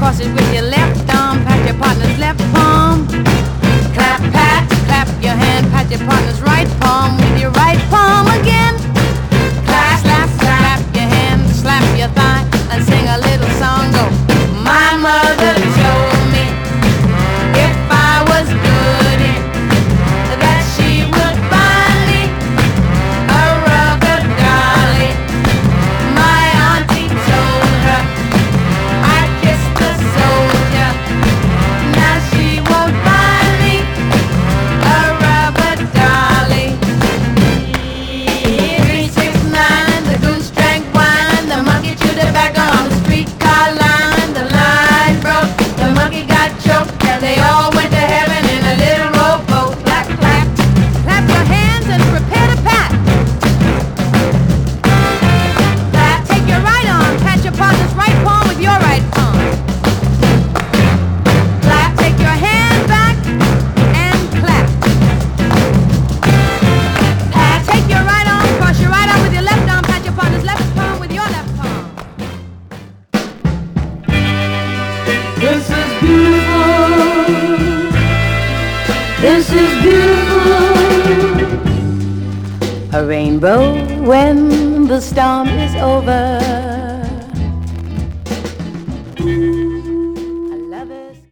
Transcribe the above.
cross it with your left arm, pat your partner's left palm. Clap, pat, clap your hand, pat your partner's right palm with your right palm again. Clap, slap, slap your hand, slap your thigh, and sing a little song. Go. My mother told me if I was good, that she would buy me a rubber dolly. My auntie told her I kissed a soldier. Now she won't buy me a rubber dolly. 369, the goose drank wine, the monkey chewed tobacco on the streetcar line. The line broke, the monkey got choked, and they all went to heaven in a little rowboat. Clap, clap, clap your hands and prepare to pat. Clap, take your right arm, pat your partner's right palm with your right palm. Clap, take your hand back and clap. Pat, take your right arm, cross your right arm with your left arm, pat your partner's left palm with your left palm. This is beautiful. This is beautiful. A rainbow when the storm is over.